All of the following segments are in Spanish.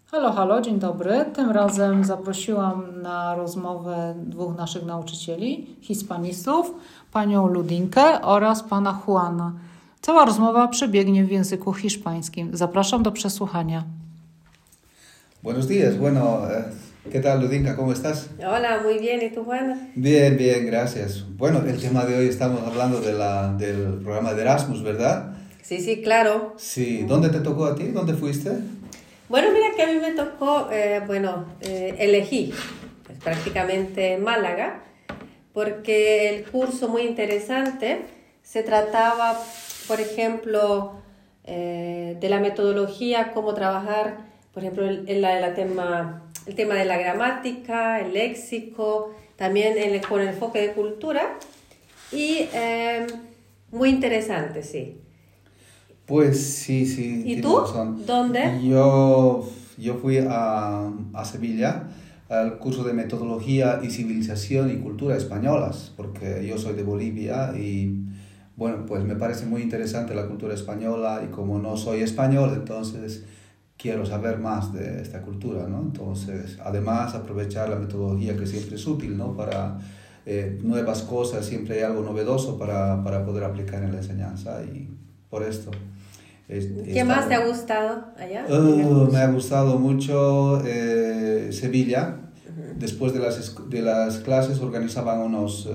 Halo, halo, dzień dobry. Tym razem zaprosiłam na rozmowę dwóch naszych nauczycieli, hispanistów, panią Ludinkę oraz pana Juana. Cała rozmowa przebiegnie w języku hiszpańskim. Zapraszam do przesłuchania. Buenos días, bueno, ¿qué tal Ludinka? ¿Cómo estás? Hola, muy bien, ¿y tú, Juana? Bien, bien, gracias. Bueno, el tema de hoy estamos hablando del programa de Erasmus, ¿verdad? Sí, claro. Sí, ¿dónde te tocó a ti? ¿Dónde fuiste? Bueno, mira que a mí me tocó, elegí pues, prácticamente Málaga, porque el curso muy interesante se trataba, por ejemplo, de la metodología, cómo trabajar, por ejemplo, el tema de la gramática, el léxico, también con el enfoque de cultura, y muy interesante, sí. Pues sí. ¿Y tú? Razón. ¿Dónde? Yo fui a Sevilla al curso de Metodología y Civilización y Cultura Españolas, porque yo soy de Bolivia y, bueno, pues me parece muy interesante la cultura española y como no soy español, entonces quiero saber más de esta cultura, ¿no? Entonces, además, aprovechar la metodología que siempre es útil, ¿no? Para nuevas cosas, siempre hay algo novedoso para poder aplicar en la enseñanza y por esto. ¿Qué más te ha gustado allá? Me ha gustado mucho Sevilla. Uh-huh. Después de las clases organizaban unos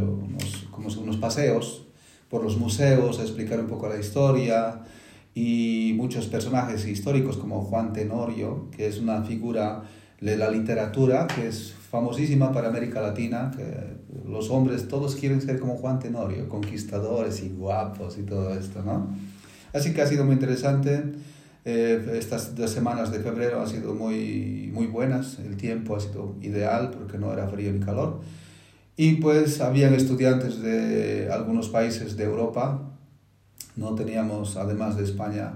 paseos por los museos, a explicar un poco la historia y muchos personajes históricos como Juan Tenorio, que es una figura de la literatura que es famosísima para América Latina, que los hombres todos quieren ser como Juan Tenorio, conquistadores y guapos y todo esto, ¿no? Así que ha sido muy interesante. Estas 2 semanas de febrero han sido muy, muy buenas. El tiempo ha sido ideal porque no era frío ni calor. Y pues habían estudiantes de algunos países de Europa. No teníamos, además de España,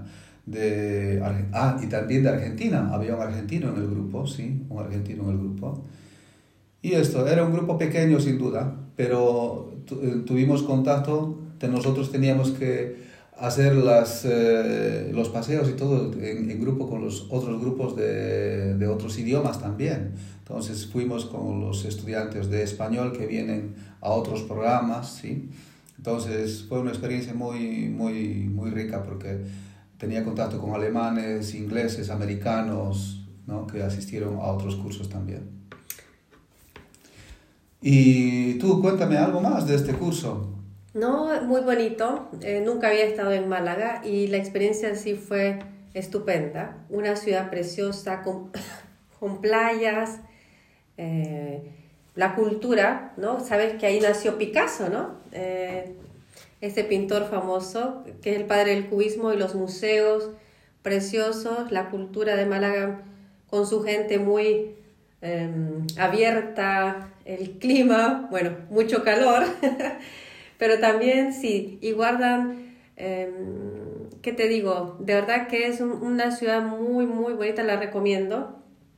y también de Argentina. Había un argentino en el grupo, sí, un argentino en el grupo. Y esto, era un grupo pequeño sin duda, pero tuvimos contacto. Nosotros teníamos que hacer los paseos y todo en grupo con los otros grupos de otros idiomas también. Entonces fuimos con los estudiantes de español que vienen a otros programas, ¿sí? Entonces fue una experiencia muy, muy, muy rica porque tenía contacto con alemanes, ingleses, americanos, ¿no? Que asistieron a otros cursos también. Y tú, cuéntame algo más de este curso. No, muy bonito. Nunca había estado en Málaga y la experiencia sí fue estupenda. Una ciudad preciosa con playas, la cultura, ¿no? Sabes que ahí nació Picasso, ¿no? Este pintor famoso que es el padre del cubismo, y los museos preciosos, la cultura de Málaga con su gente muy abierta, el clima, bueno, mucho calor. Pero también sí, y guardan, ¿qué te digo? De verdad que es una ciudad muy, muy bonita, la recomiendo.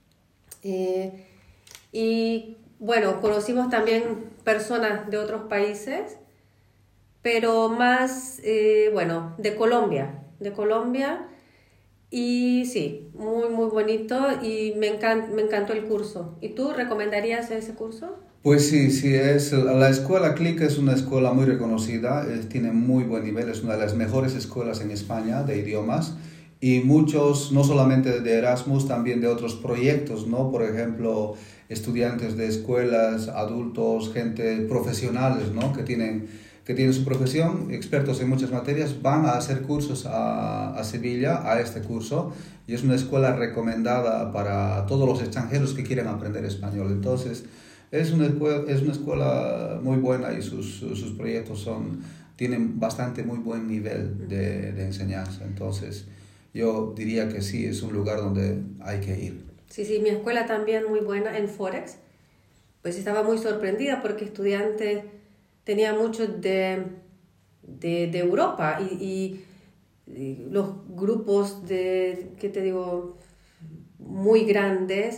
Y bueno, conocimos también personas de otros países, pero más, de Colombia. Y sí, muy, muy bonito y me encantó el curso. ¿Y tú recomendarías ese curso? Pues sí, la escuela CLIC es una escuela muy reconocida, tiene muy buen nivel, es una de las mejores escuelas en España de idiomas y muchos, no solamente de Erasmus, también de otros proyectos, ¿no? Por ejemplo, estudiantes de escuelas, adultos, gente profesionales, ¿no? que tienen su profesión, expertos en muchas materias, van a hacer cursos a Sevilla, a este curso, y es una escuela recomendada para todos los extranjeros que quieren aprender español. Entonces, es una escuela muy buena y sus proyectos tienen muy buen nivel de enseñanza. Entonces, yo diría que sí, es un lugar donde hay que ir. Sí, mi escuela también muy buena en Forex. Pues estaba muy sorprendida porque estudiantes tenía muchos de Europa y los grupos ¿qué te digo? Muy grandes.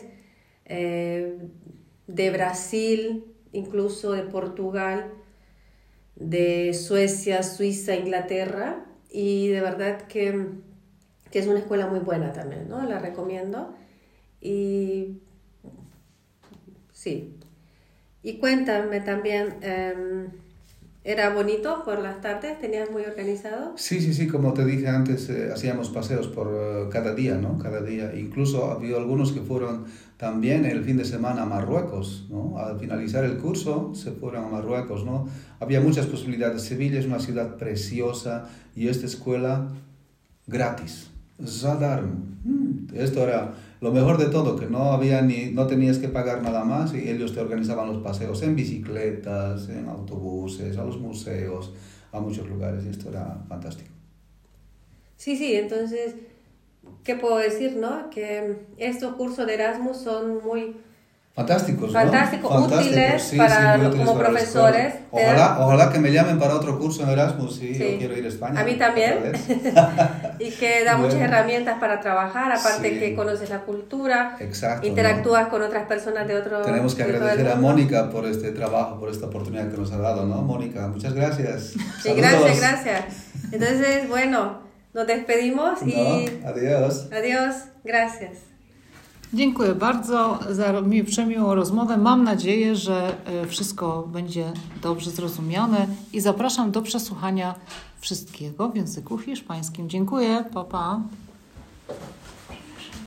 De Brasil, incluso de Portugal, de Suecia, Suiza, Inglaterra, y de verdad que es una escuela muy buena también, ¿no? La recomiendo. Y sí. Y cuéntame también, ¿era bonito por las tardes? ¿Tenías muy organizado? Sí, como te dije antes, hacíamos paseos por cada día, ¿no? Cada día. Incluso había algunos que fueron también el fin de semana a Marruecos, ¿no? Al finalizar el curso se fueron a Marruecos, ¿no? Había muchas posibilidades. Sevilla es una ciudad preciosa y esta escuela gratis. Zadarm. Esto era lo mejor de todo, que no tenías que pagar nada más y ellos te organizaban los paseos en bicicletas, en autobuses, a los museos, a muchos lugares y esto era fantástico. Sí, entonces, ¿qué puedo decir, no? Que estos cursos de Erasmus son muy Fantásticos, ¿no? útiles sí, para, muy útiles como para profesores. Ojalá que me llamen para otro curso en Erasmus, sí. Yo quiero ir a España. A mí también. Y que da muchas herramientas para trabajar, aparte que conoces la cultura, interactúas con otras personas de otro. Tenemos que agradecer a Mónica por este trabajo, por esta oportunidad que nos ha dado, ¿no? Mónica, muchas gracias. Sí, gracias. Entonces, bueno, nos despedimos y... Adiós. Adiós, gracias. Dziękuję bardzo za przemiłą rozmowę. Mam nadzieję, że wszystko będzie dobrze zrozumiane i zapraszam do przesłuchania wszystkiego w języku hiszpańskim. Dziękuję, pa.